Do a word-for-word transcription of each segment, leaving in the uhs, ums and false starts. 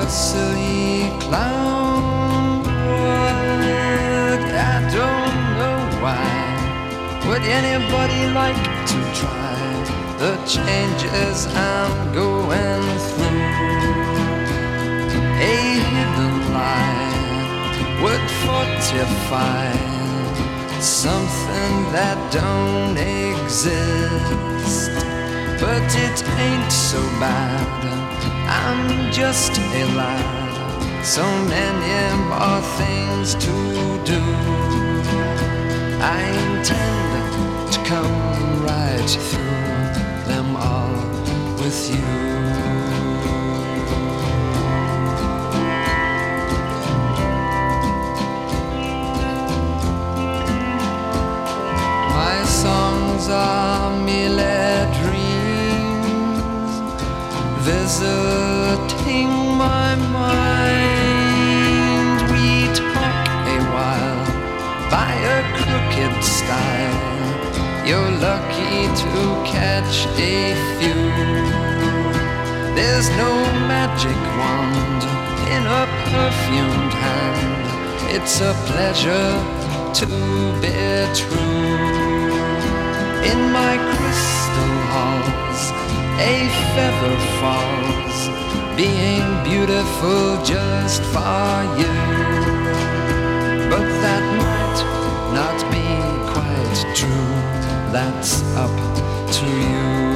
a silly clown would. I don't know why. Would anybody like to try the changes I'm going through? A hidden lie would fortify something that don't exist. But it ain't so bad, I'm just a lad, so many more things to do. I intend to come right through them all with you. My songs are merely dreams visiting my mind. We talk a while by a crooked style. You're lucky to catch a few. There's no magic wand in a perfumed hand. It's a pleasure to be true. In my crystal halls a feather falls, being beautiful just for you. But that might not be quite true. That's up to you.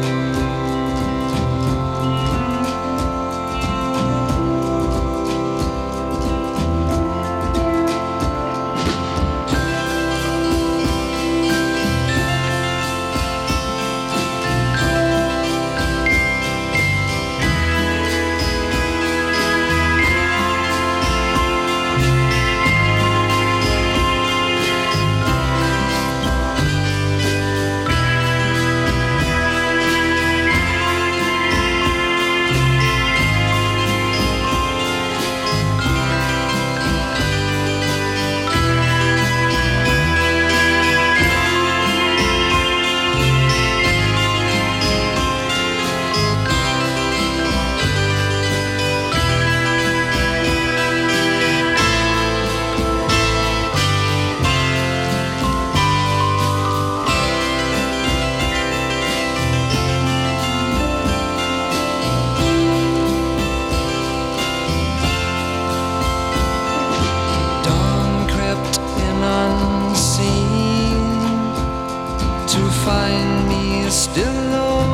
Find me still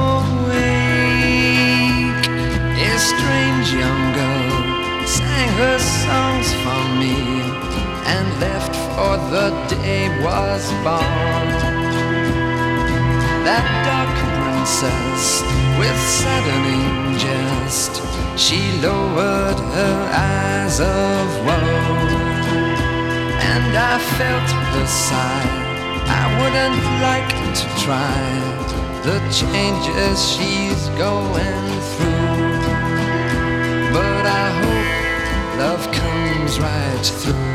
awake. A strange young girl sang her songs for me and left for the day was born. That dark princess with saddening jest, she lowered her eyes of woe, and I felt her sigh. I wouldn't like to try the changes she's going through, but I hope love comes right through.